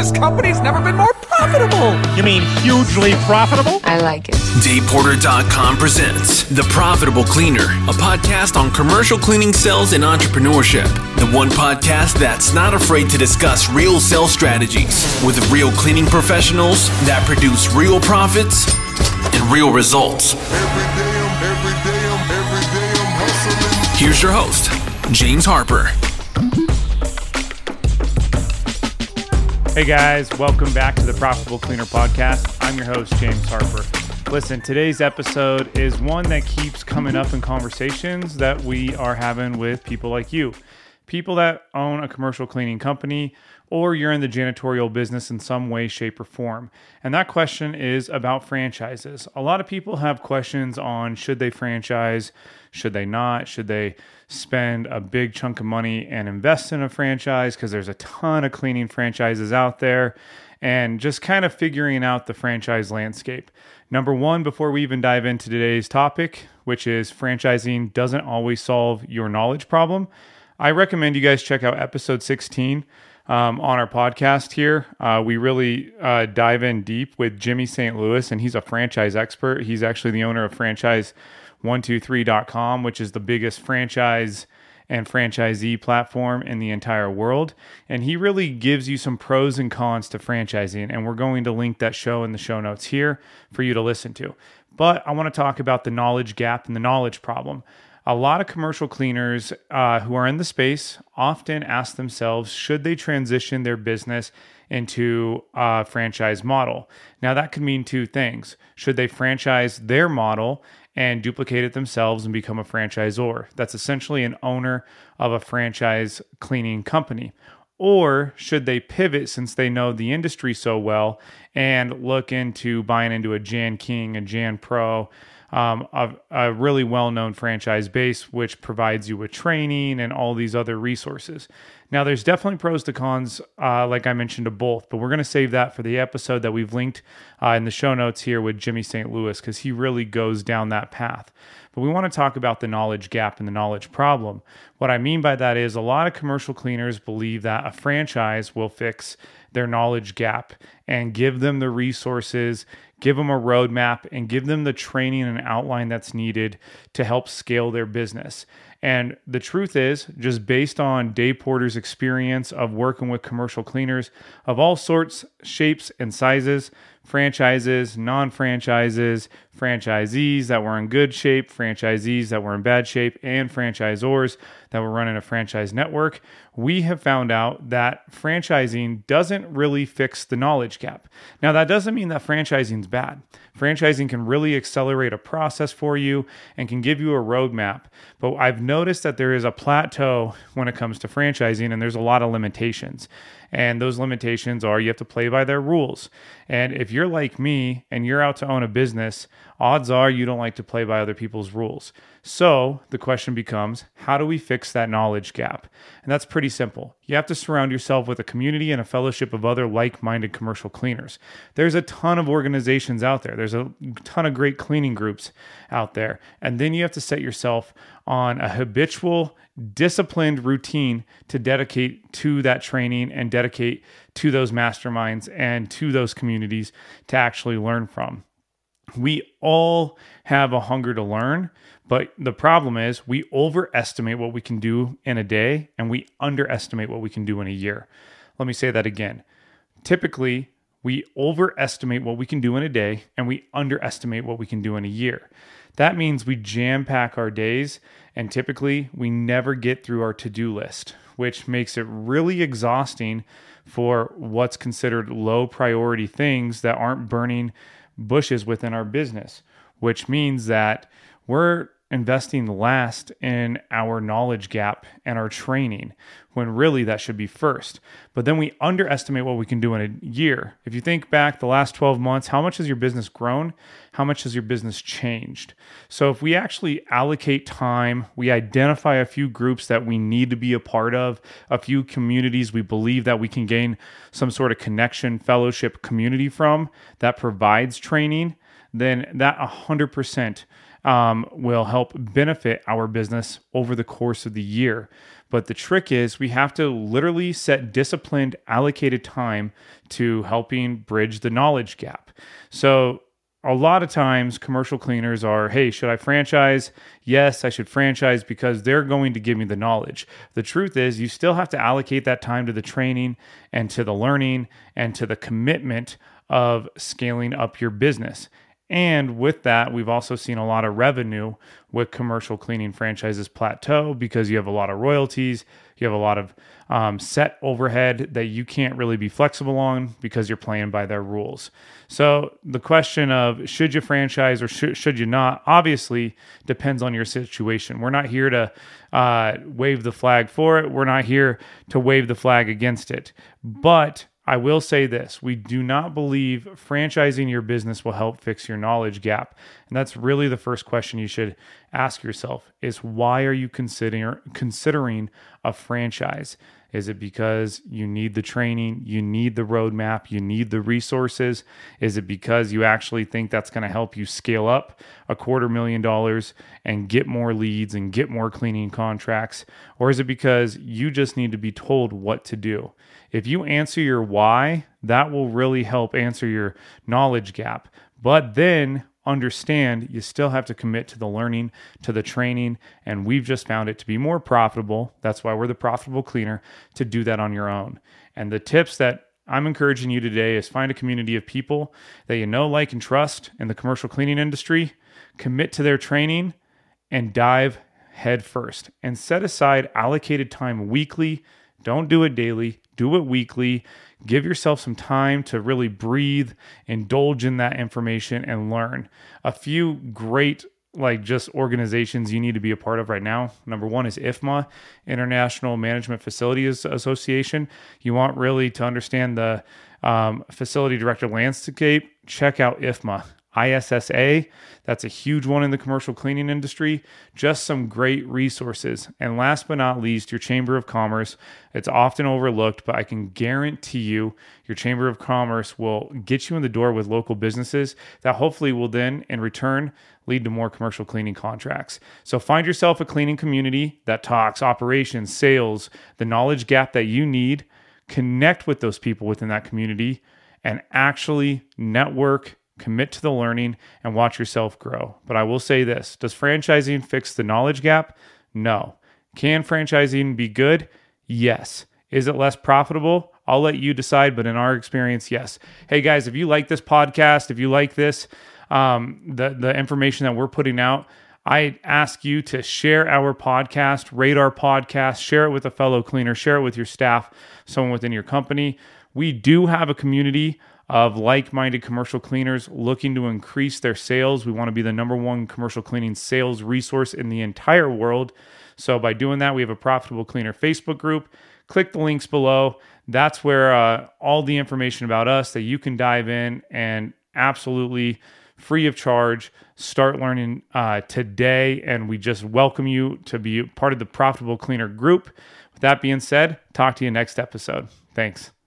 This company's never been more profitable. You mean hugely profitable? I like it. DavePorter.com presents The Profitable Cleaner, a podcast on commercial cleaning sales and entrepreneurship. The one podcast that's not afraid to discuss real sales strategies with real cleaning professionals that produce real profits and real results. Here's your host, James Harper. Hey guys, welcome back to the Profitable Cleaner podcast. I'm your host, James Harper. Listen, today's episode is one that keeps coming up in conversations that we are having with people like you. People that own a commercial cleaning company, or you're in the janitorial business in some way, shape, or form. And that question is about franchises. A lot of people have questions on should they franchise, should they not, should they spend a big chunk of money and invest in a franchise, because there's a ton of cleaning franchises out there, and just kind of figuring out the franchise landscape. Number one, before we even dive into today's topic, which is franchising doesn't always solve your knowledge problem, I recommend you guys check out episode 16 on our podcast here. We really dive in deep with Jimmy St. Louis, and he's a franchise expert. He's actually the owner of franchise123.com, which is the biggest franchise and franchisee platform in the entire world. And he really gives you some pros and cons to franchising. And we're going to link that show in the show notes here for you to listen to. But I want to talk about the knowledge gap and the knowledge problem. A lot of commercial cleaners who are in the space often ask themselves, should they transition their business into a franchise model? Now, that could mean two things. Should they franchise their model and duplicate it themselves and become a franchisor? That's essentially an owner of a franchise cleaning company. Or should they pivot, since they know the industry so well, and look into buying into a Jan King, a Jan Pro, a really well-known franchise base, which provides you with training and all these other resources. Now, there's definitely pros to cons, like I mentioned, to both, but we're going to save that for the episode that we've linked in the show notes here with Jimmy St. Louis, because he really goes down that path. But we want to talk about the knowledge gap and the knowledge problem. What I mean by that is a lot of commercial cleaners believe that a franchise will fix their knowledge gap and give them the resources, give them a roadmap, and give them the training and outline that's needed to help scale their business. And the truth is, just based on Dave Porter's experience of working with commercial cleaners of all sorts, shapes, and sizes, franchises, non-franchises, franchisees that were in good shape, franchisees that were in bad shape, and franchisors that were running a franchise network, we have found out that franchising doesn't really fix the knowledge gap. Now, that doesn't mean that franchising is bad. Franchising can really accelerate a process for you and can give you a roadmap. But I've noticed that there is a plateau when it comes to franchising, and there's a lot of limitations. And those limitations are you have to play by their rules. And if you're like me and you're out to own a business, odds are you don't like to play by other people's rules. So the question becomes, how do we fix that knowledge gap? And that's pretty simple. You have to surround yourself with a community and a fellowship of other like-minded commercial cleaners. There's a ton of organizations out there. There's a ton of great cleaning groups out there. And then you have to set yourself on a habitual, disciplined routine to dedicate to that training and dedicate to those masterminds and to those communities to actually learn from. We all have a hunger to learn, but the problem is we overestimate what we can do in a day and we underestimate what we can do in a year. Let me say that again. Typically, we overestimate what we can do in a day and we underestimate what we can do in a year. That means we jam-pack our days, and typically we never get through our to-do list, which makes it really exhausting for what's considered low priority things that aren't burning bushes within our business, which means that we're investing last in our knowledge gap and our training, when really that should be first. But then we underestimate what we can do in a year. If you think back the last 12 months, how much has your business grown? How much has your business changed? So if we actually allocate time, we identify a few groups that we need to be a part of, a few communities we believe that we can gain some sort of connection, fellowship, community from that provides training, then that 100% will help benefit our business over the course of the year. But the trick is we have to literally set disciplined, allocated time to helping bridge the knowledge gap. So a lot of times commercial cleaners are, hey, should I franchise? Yes, I should franchise because they're going to give me the knowledge. The truth is you still have to allocate that time to the training and to the learning and to the commitment of scaling up your business. And with that, we've also seen a lot of revenue with commercial cleaning franchises plateau because you have a lot of royalties, you have a lot of set overhead that you can't really be flexible on because you're playing by their rules. So the question of should you franchise or should you not obviously depends on your situation. We're not here to wave the flag for it. We're not here to wave the flag against it. But I will say this, we do not believe franchising your business will help fix your knowledge gap. And that's really the first question you should ask yourself is why are you considering a franchise? Is it because you need the training, you need the roadmap, you need the resources? Is it because you actually think that's going to help you scale up $250,000 and get more leads and get more cleaning contracts? Or is it because you just need to be told what to do? If you answer your why, that will really help answer your knowledge gap. But then understand you still have to commit to the learning, to the training, and we've just found it to be more profitable. That's why we're the Profitable Cleaner, to do that on your own. And the tips that I'm encouraging you today is find a community of people that you know, like, and trust in the commercial cleaning industry, commit to their training, and dive head first. And set aside allocated time weekly. Don't do it daily. Do it weekly. Give yourself some time to really breathe, indulge in that information, and learn. A few great just organizations you need to be a part of right now. Number one is IFMA, International Management Facilities Association. You want really to understand the facility director landscape, check out IFMA. ISSA, that's a huge one in the commercial cleaning industry. Just some great resources. And last but not least, your Chamber of Commerce. It's often overlooked, but I can guarantee you your Chamber of Commerce will get you in the door with local businesses that hopefully will then, in return, lead to more commercial cleaning contracts. So find yourself a cleaning community that talks operations, sales, the knowledge gap that you need. Connect with those people within that community and actually network, commit to the learning, and watch yourself grow. But I will say this, does franchising fix the knowledge gap? No. Can franchising be good? Yes. Is it less profitable? I'll let you decide, but in our experience, yes. Hey guys, if you like this podcast, if you like this, the information that we're putting out, I ask you to share our podcast, rate our podcast, share it with a fellow cleaner, share it with your staff, someone within your company. We do have a community of like-minded commercial cleaners looking to increase their sales. We want to be the number one commercial cleaning sales resource in the entire world. So by doing that, we have a Profitable Cleaner Facebook group. Click the links below. That's where all the information about us that you can dive in and absolutely free of charge start learning today. And we just welcome you to be part of the Profitable Cleaner group. With that being said, talk to you next episode. Thanks.